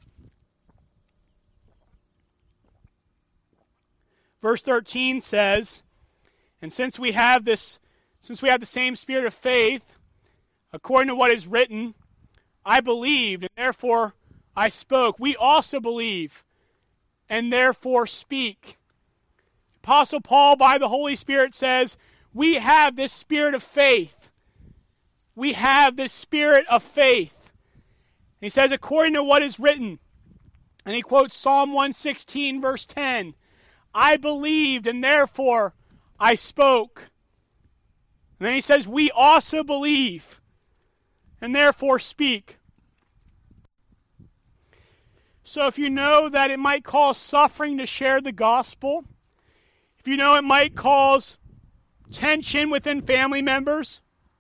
Verse 13 says, and since we have the same spirit of faith, according to what is written, I believed, and therefore I spoke. We also believe, and therefore speak. Apostle Paul, by the Holy Spirit, says, we have this spirit of faith. We have this spirit of faith. And he says, according to what is written, and he quotes Psalm 116, verse 10, I believed, and therefore I spoke. And then he says, we also believe, and therefore speak. So if you know that it might cause suffering to share the gospel, if you know it might cause tension within family members,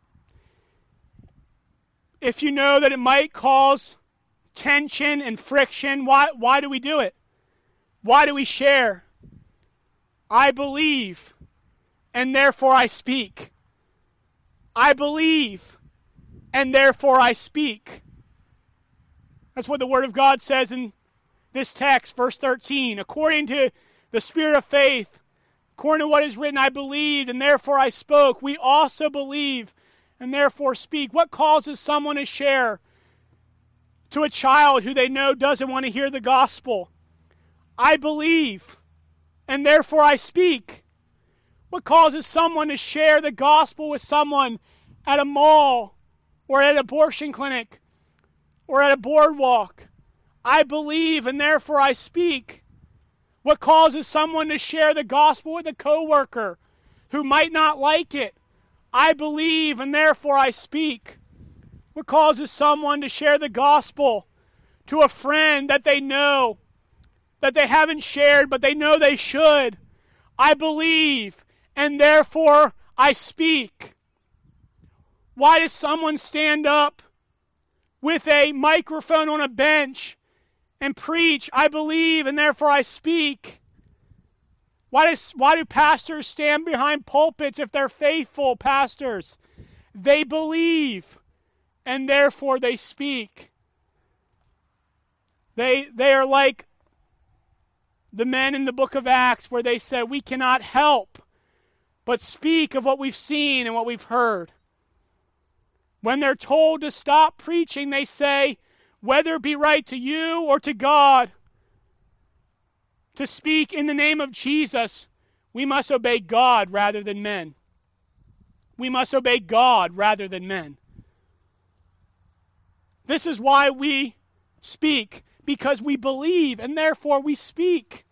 if you know that it might cause tension and friction, why do we do it? Why do we share? I believe, and therefore I speak. I believe, and therefore I speak. That's what the Word of God says in this text, verse 13. According to the spirit of faith, according to what is written, I believed, and therefore I spoke. We also believe, and therefore speak. What causes someone to share to a child who they know doesn't want to hear the gospel? I believe, and therefore I speak. What causes someone to share the gospel with someone at a mall or at an abortion clinic or at a boardwalk? I believe, and therefore I speak. What causes someone to share the gospel with a coworker who might not like it? I believe, and therefore I speak. What causes someone to share the gospel to a friend that they know, that they haven't shared, but they know they should? I believe, and therefore I speak. Why does someone stand up with a microphone on a bench and preach? I believe, and therefore I speak. Why do pastors stand behind pulpits if they're faithful pastors? They believe, and therefore they speak. They are like the men in the book of Acts where they said, we cannot help but speak of what we've seen and what we've heard. When they're told to stop preaching, they say, whether it be right to you or to God to speak in the name of Jesus, we must obey God rather than men. We must obey God rather than men. This is why we speak, because we believe, and therefore we speak.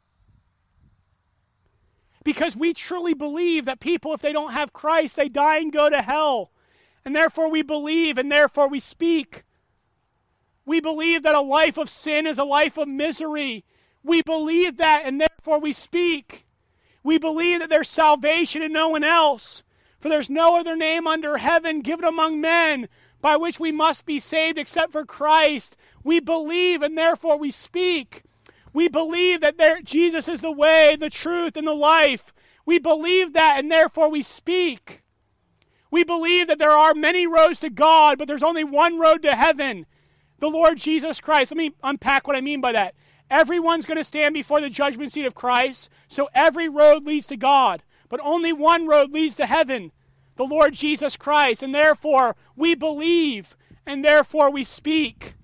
Because we truly believe that people, if they don't have Christ, they die and go to hell. And therefore we believe, and therefore we speak. We believe that a life of sin is a life of misery. We believe that, and therefore we speak. We believe that there's salvation in no one else. For there's no other name under heaven given among men by which we must be saved except for Christ. We believe, and therefore we speak. We believe that Jesus is the way, the truth, and the life. We believe that, and therefore we speak. We believe that there are many roads to God, but there's only one road to heaven, the Lord Jesus Christ. Let me unpack what I mean by that. Everyone's going to stand before the judgment seat of Christ, so every road leads to God. But only one road leads to heaven, the Lord Jesus Christ. And therefore, we believe, and therefore we speak.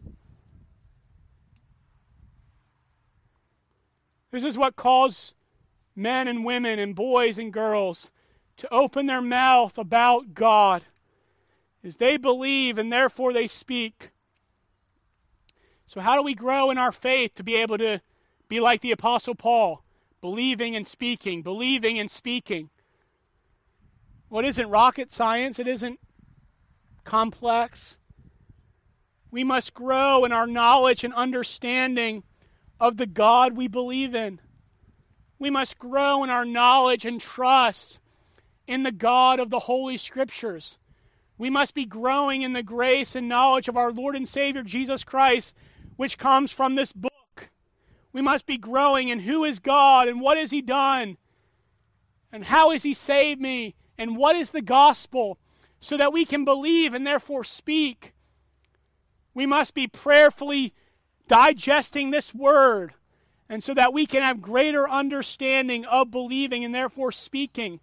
This is what calls men and women and boys and girls to open their mouth about God, is they believe and therefore they speak. So how do we grow in our faith to be able to be like the Apostle Paul, believing and speaking, believing and speaking? Well, it isn't rocket science. It isn't complex. We must grow in our knowledge and understanding of the God we believe in. We must grow in our knowledge and trust in the God of the Holy Scriptures. We must be growing in the grace and knowledge of our Lord and Savior Jesus Christ, which comes from this book. We must be growing in who is God and what has He done and how has He saved me and what is the gospel, so that we can believe and therefore speak. We must be prayerfully digesting this word, and so that we can have greater understanding of believing and therefore speaking.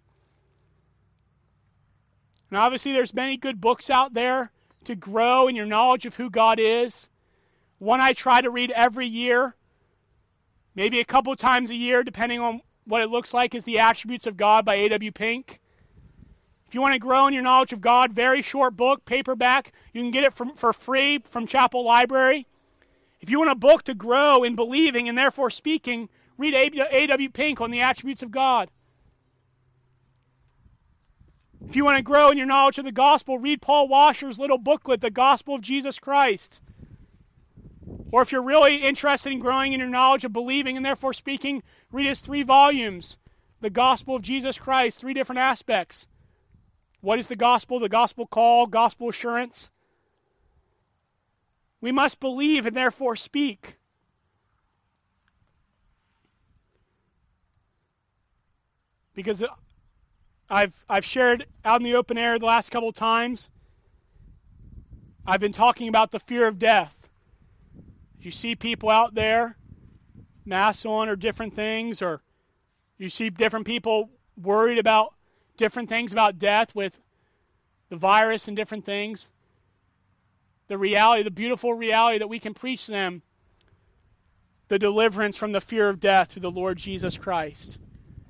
And obviously there's many good books out there to grow in your knowledge of who God is. One I try to read every year, maybe a couple times a year, depending on what it looks like, is The Attributes of God by A.W. Pink. If you want to grow in your knowledge of God, very short book, paperback. You can get it for free from Chapel Library. If you want a book to grow in believing and therefore speaking, read A.W. Pink on the attributes of God. If you want to grow in your knowledge of the gospel, read Paul Washer's little booklet, The Gospel of Jesus Christ. Or if you're really interested in growing in your knowledge of believing and therefore speaking, read his 3 volumes, The Gospel of Jesus Christ, 3 different aspects. What is the gospel call, gospel assurance? We must believe and therefore speak. Because I've shared out in the open air the last couple of times, I've been talking about the fear of death. You see people out there, masks on or different things, or you see different people worried about different things about death with the virus and different things. The reality, the beautiful reality that we can preach to them, the deliverance from the fear of death through the Lord Jesus Christ.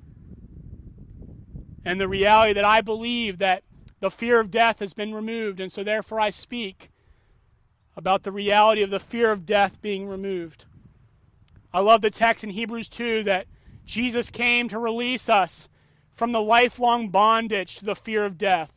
And the reality that I believe that the fear of death has been removed, and so therefore I speak about the reality of the fear of death being removed. I love the text in Hebrews 2 that Jesus came to release us from the lifelong bondage to the fear of death.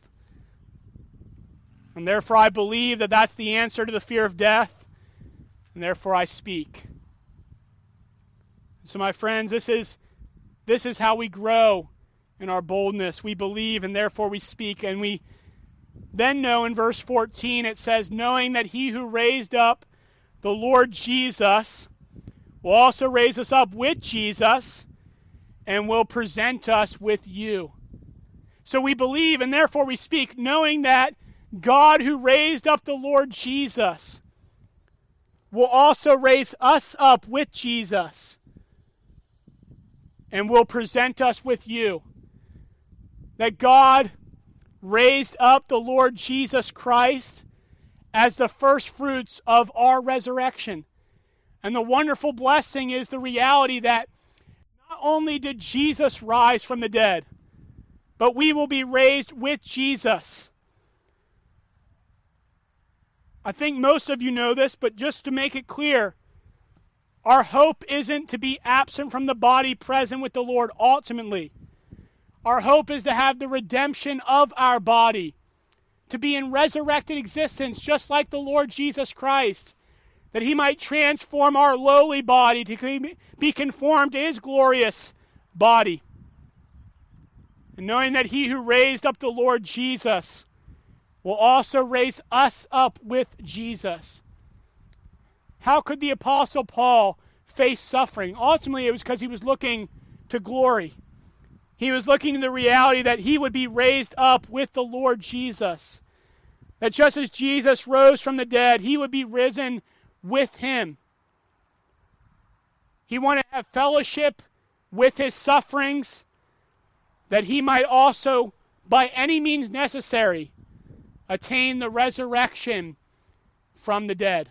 And therefore I believe that that's the answer to the fear of death, and therefore I speak. So my friends, this is how we grow in our boldness. We believe and therefore we speak. And we then know in verse 14 it says, knowing that he who raised up the Lord Jesus will also raise us up with Jesus and will present us with you. So we believe and therefore we speak, knowing that God who raised up the Lord Jesus will also raise us up with Jesus and will present us with you. That God raised up the Lord Jesus Christ as the first fruits of our resurrection. And the wonderful blessing is the reality that not only did Jesus rise from the dead, but we will be raised with Jesus. I think most of you know this, but just to make it clear, our hope isn't to be absent from the body, present with the Lord ultimately. Our hope is to have the redemption of our body, to be in resurrected existence just like the Lord Jesus Christ, that he might transform our lowly body to be conformed to his glorious body. And knowing that he who raised up the Lord Jesus will also raise us up with Jesus. How could the Apostle Paul face suffering? Ultimately, it was because he was looking to glory. He was looking to the reality that he would be raised up with the Lord Jesus. That just as Jesus rose from the dead, he would be risen with him. He wanted to have fellowship with his sufferings, that he might also, by any means necessary, attain the resurrection from the dead.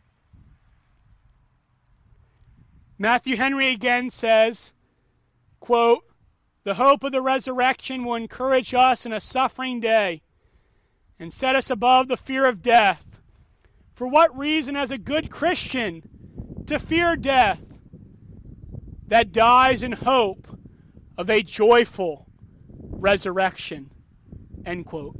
Matthew Henry again says, quote, "The hope of the resurrection will encourage us in a suffering day and set us above the fear of death. For what reason as a good Christian to fear death that dies in hope of a joyful resurrection?" End quote.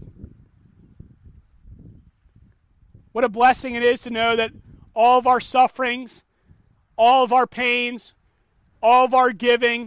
What a blessing it is to know that all of our sufferings, all of our pains, all of our giving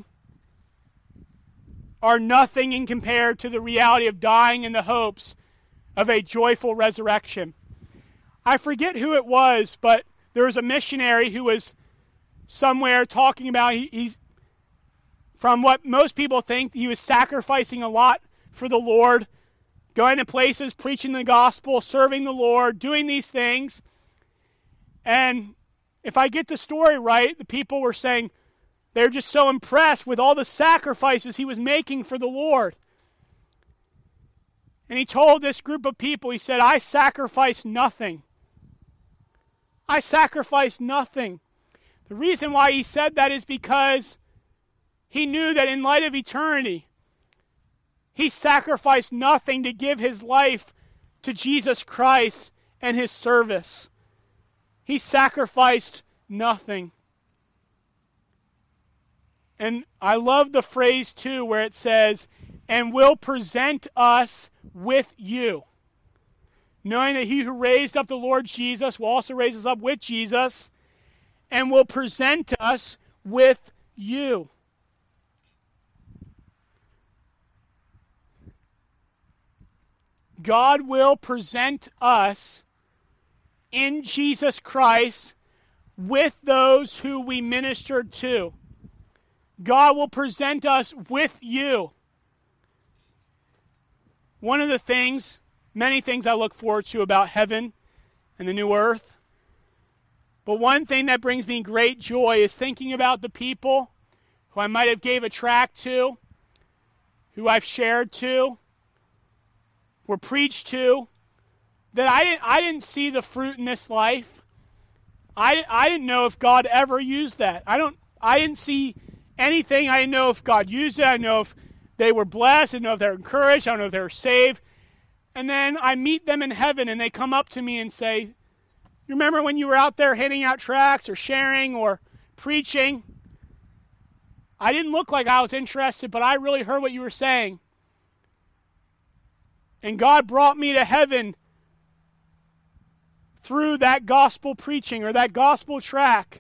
are nothing in compared to the reality of dying in the hopes of a joyful resurrection. I forget who it was, but there was a missionary who was somewhere talking about, he's from what most people think, he was sacrificing a lot for the Lord, going to places, preaching the gospel, serving the Lord, doing these things. And if I get the story right, the people were saying they're just so impressed with all the sacrifices he was making for the Lord. And he told this group of people, he said, "I sacrifice nothing. I sacrifice nothing." The reason why he said that is because he knew that in light of eternity, he sacrificed nothing to give his life to Jesus Christ and his service. He sacrificed nothing. And I love the phrase too where it says, "and will present us with you." Knowing that he who raised up the Lord Jesus will also raise us up with Jesus and will present us with you. God will present us in Jesus Christ with those who we ministered to. God will present us with you. One of the things, many things I look forward to about heaven and the new earth, but one thing that brings me great joy is thinking about the people who I might have gave a tract to, who I've shared to, were preached to, that I didn't see the fruit in this life. I didn't know if God ever used that. I didn't see anything. I didn't know if God used it. I didn't know if they were blessed. I didn't know if they were encouraged. I don't know if they were saved. And then I meet them in heaven and they come up to me and say, "You remember when you were out there handing out tracts or sharing or preaching? I didn't look like I was interested, but I really heard what you were saying. And God brought me to heaven through that gospel preaching or that gospel tract."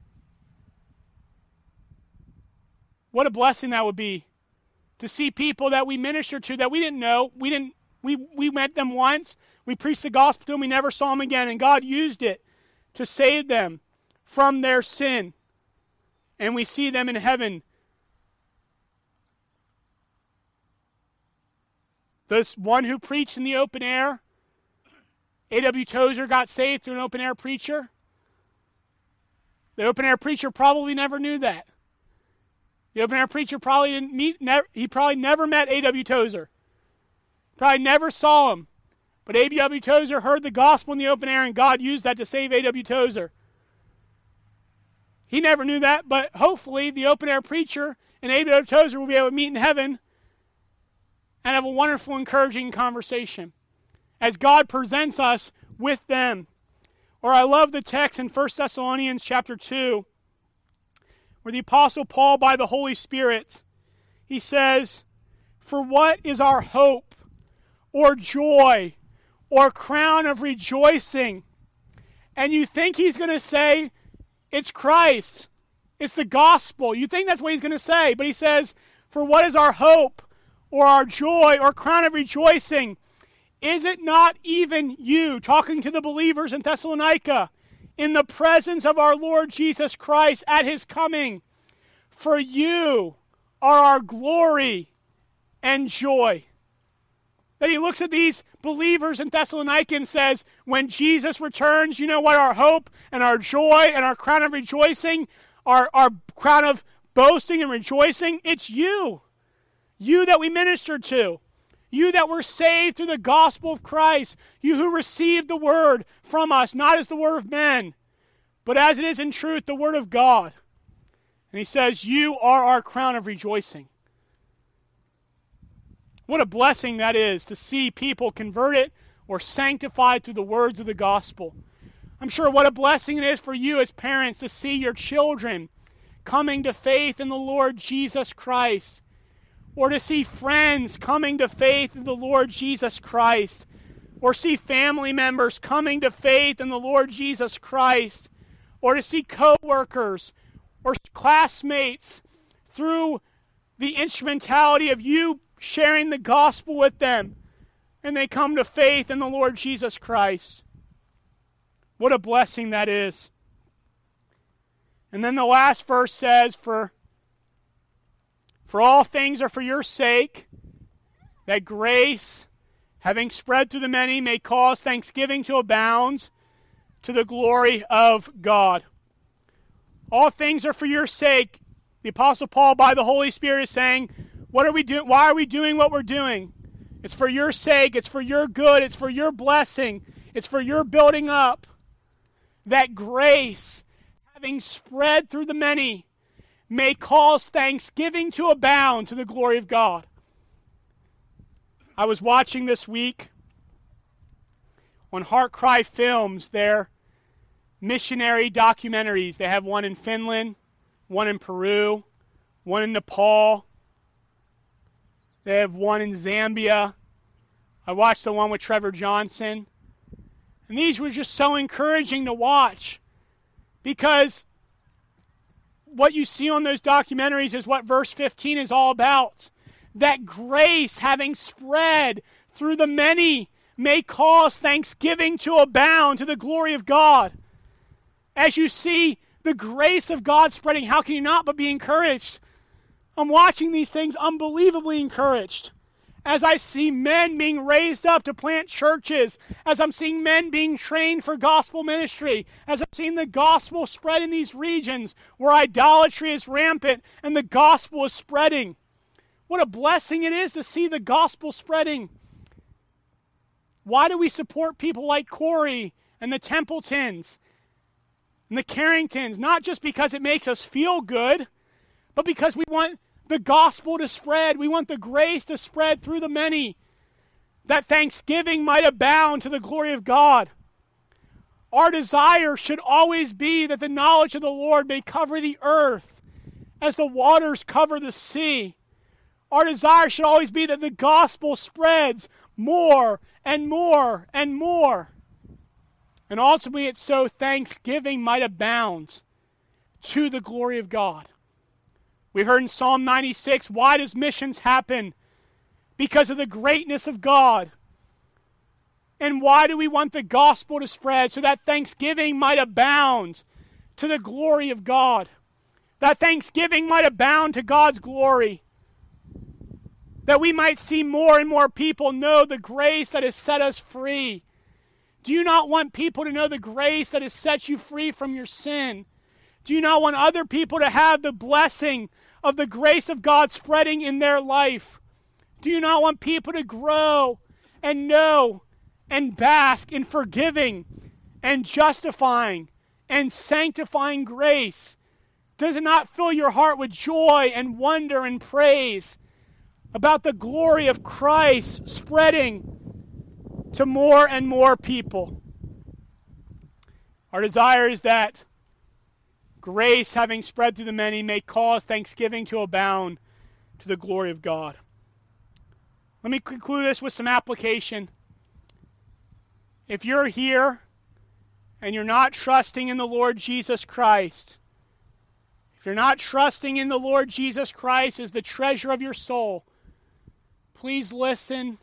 What a blessing that would be to see people that we ministered to that we didn't know. We met them once. We preached the gospel to them. We never saw them again. And God used it to save them from their sin. And we see them in heaven. This one who preached in the open air, A.W. Tozer, got saved through an open air preacher. The open air preacher probably never knew that. The open air preacher probably he probably never met A.W. Tozer. Probably never saw him. But A.W. Tozer heard the gospel in the open air and God used that to save A.W. Tozer. He never knew that, but hopefully the open air preacher and A.W. Tozer will be able to meet in heaven and have a wonderful, encouraging conversation as God presents us with them. Or I love the text in 1 Thessalonians chapter 2, where the Apostle Paul, by the Holy Spirit, he says, "For what is our hope or joy or crown of rejoicing?" And you think he's going to say, it's Christ. It's the gospel. You think that's what he's going to say. But he says, "For what is our hope or our joy or crown of rejoicing? Is it not even you," talking to the believers in Thessalonica, "in the presence of our Lord Jesus Christ at his coming? For you are our glory and joy." Then he looks at these believers in Thessalonica and says, when Jesus returns, you know what our hope and our joy and our crown of rejoicing our crown of boasting and rejoicing? It's you. You that we ministered to. You that were saved through the gospel of Christ. You who received the word from us, not as the word of men, but as it is in truth, the word of God. And he says, you are our crown of rejoicing. What a blessing that is to see people converted or sanctified through the words of the gospel. I'm sure what a blessing it is for you as parents to see your children coming to faith in the Lord Jesus Christ, or to see friends coming to faith in the Lord Jesus Christ, or see family members coming to faith in the Lord Jesus Christ, or to see co-workers or classmates through the instrumentality of you sharing the gospel with them, and they come to faith in the Lord Jesus Christ. What a blessing that is. And then the last verse says, For all things are for your sake, that grace, having spread through the many, may cause thanksgiving to abound to the glory of God. All things are for your sake. The Apostle Paul, by the Holy Spirit, is saying, what are we doing? Why are we doing what we're doing? It's for your sake. It's for your good. It's for your blessing. It's for your building up. That grace, having spread through the many, may cause thanksgiving to abound to the glory of God. I was watching this week on Heart Cry Films their missionary documentaries. They have one in Finland, one in Peru, one in Nepal. They have one in Zambia. I watched the one with Trevor Johnson. And these were just so encouraging to watch, because what you see on those documentaries is what verse 15 is all about. That grace, having spread through the many, may cause thanksgiving to abound to the glory of God. As you see the grace of God spreading, how can you not but be encouraged? I'm watching these things unbelievably encouraged. As I see men being raised up to plant churches, as I'm seeing men being trained for gospel ministry, as I'm seeing the gospel spread in these regions where idolatry is rampant and the gospel is spreading. What a blessing it is to see the gospel spreading. Why do we support people like Corey and the Templetons and the Carringtons? Not just because it makes us feel good, but because we want the gospel to spread. We want the grace to spread through the many, that thanksgiving might abound to the glory of God. Our desire should always be that the knowledge of the Lord may cover the earth as the waters cover the sea. Our desire should always be that the gospel spreads more and more and more. And ultimately it's so thanksgiving might abound to the glory of God. We heard in Psalm 96, why does missions happen? Because of the greatness of God. And why do we want the gospel to spread? So that thanksgiving might abound to the glory of God. That thanksgiving might abound to God's glory. That we might see more and more people know the grace that has set us free. Do you not want people to know the grace that has set you free from your sin? Do you not want other people to have the blessing of the grace of God spreading in their life? Do you not want people to grow and know and bask in forgiving and justifying and sanctifying grace? Does it not fill your heart with joy and wonder and praise about the glory of Christ spreading to more and more people? Our desire is that grace, having spread through the many, may cause thanksgiving to abound to the glory of God. Let me conclude this with some application. If you're here and you're not trusting in the Lord Jesus Christ, if you're not trusting in the Lord Jesus Christ as the treasure of your soul, please listen.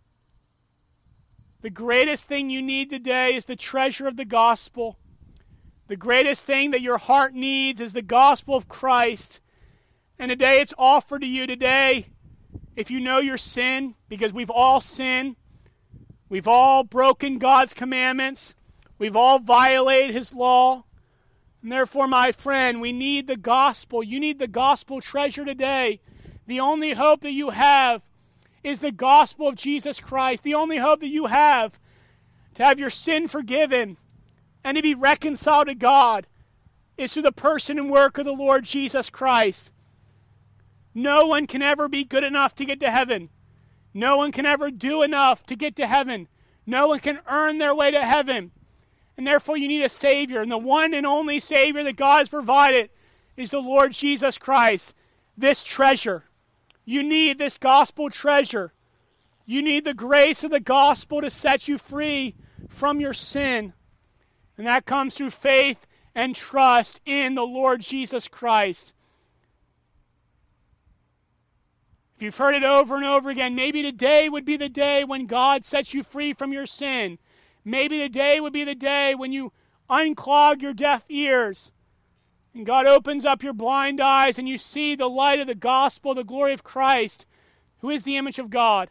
The greatest thing you need today is the treasure of the gospel. The greatest thing that your heart needs is the gospel of Christ. And today it's offered to you today. If you know your sin, because we've all sinned, we've all broken God's commandments, we've all violated His law. And therefore, my friend, we need the gospel. You need the gospel treasure today. The only hope that you have is the gospel of Jesus Christ. The only hope that you have to have your sin forgiven and to be reconciled to God is through the person and work of the Lord Jesus Christ. No one can ever be good enough to get to heaven. No one can ever do enough to get to heaven. No one can earn their way to heaven. And therefore you need a Savior. And the one and only Savior that God has provided is the Lord Jesus Christ. This treasure. You need this gospel treasure. You need the grace of the gospel to set you free from your sin. And that comes through faith and trust in the Lord Jesus Christ. If you've heard it over and over again, maybe today would be the day when God sets you free from your sin. Maybe today would be the day when you unclog your deaf ears and God opens up your blind eyes and you see the light of the gospel, the glory of Christ, who is the image of God.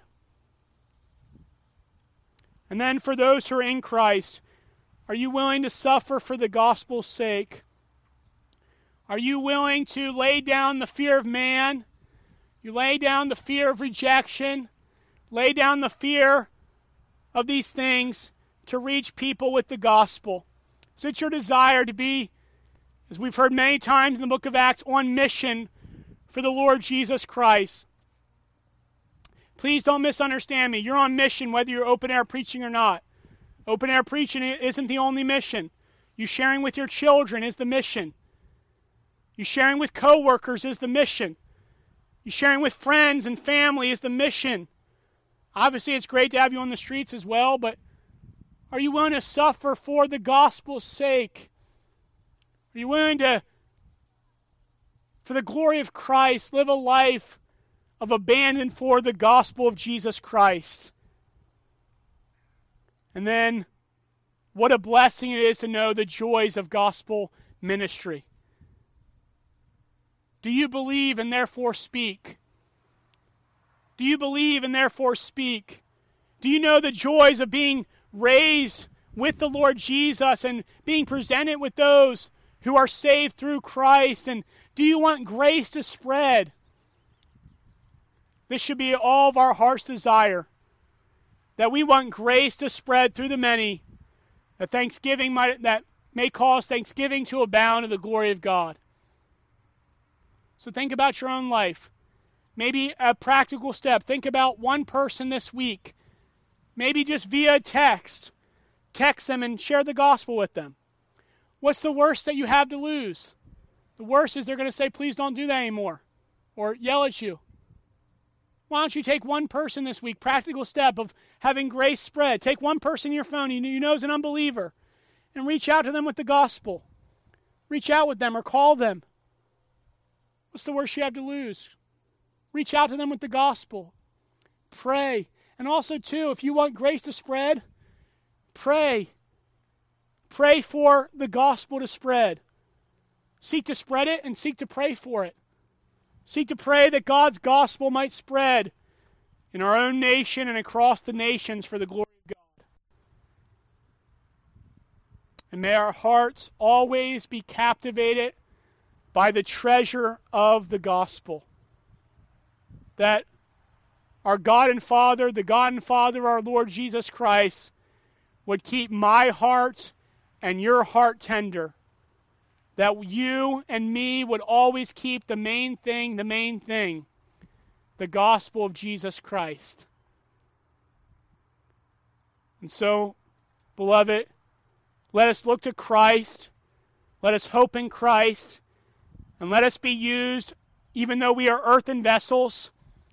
And then for those who are in Christ, are you willing to suffer for the gospel's sake? Are you willing to lay down the fear of man? You lay down the fear of rejection, lay down the fear of these things to reach people with the gospel. So it's your desire to be, as we've heard many times in the book of Acts, on mission for the Lord Jesus Christ. Please don't misunderstand me. You're on mission whether you're open air preaching or not. Open air preaching isn't the only mission. You sharing with your children is the mission. You sharing with coworkers is the mission. You sharing with friends and family is the mission. Obviously, it's great to have you on the streets as well, but are you willing to suffer for the gospel's sake? Are you willing to, for the glory of Christ, live a life of abandon for the gospel of Jesus Christ? And then, what a blessing it is to know the joys of gospel ministry. Do you believe and therefore speak? Do you believe and therefore speak? Do you know the joys of being raised with the Lord Jesus and being presented with those who are saved through Christ? And do you want grace to spread? This should be all of our heart's desire, that we want grace to spread through the many, that may cause thanksgiving to abound to the glory of God. So think about your own life. Maybe a practical step. Think about one person this week. Maybe just via text. Text them and share the gospel with them. What's the worst that you have to lose? The worst is they're going to say, please don't do that anymore. Or yell at you. Why don't you take one person this week, practical step of having grace spread. Take one person in your phone you know is an unbeliever and reach out to them with the gospel. Reach out with them or call them. What's the worst you have to lose? Reach out to them with the gospel. Pray. And also, too, if you want grace to spread, pray. Pray for the gospel to spread. Seek to spread it and seek to pray for it. Seek to pray that God's gospel might spread in our own nation and across the nations for the glory of God. And may our hearts always be captivated by the treasure of the gospel. That our God and Father, the God and Father of our Lord Jesus Christ, would keep my heart and your heart tender. That you and me would always keep the main thing, the gospel of Jesus Christ. And so, beloved, let us look to Christ, let us hope in Christ, and let us be used, even though we are earthen vessels,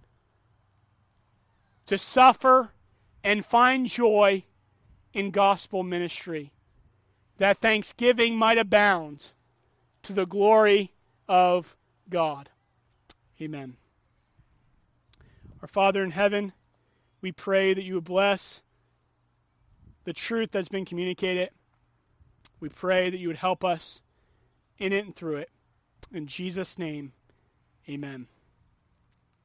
to suffer and find joy in gospel ministry, that thanksgiving might abound to the glory of God. Amen. Our Father in heaven, we pray that you would bless the truth that's been communicated. We pray that you would help us in it and through it. In Jesus' name, amen.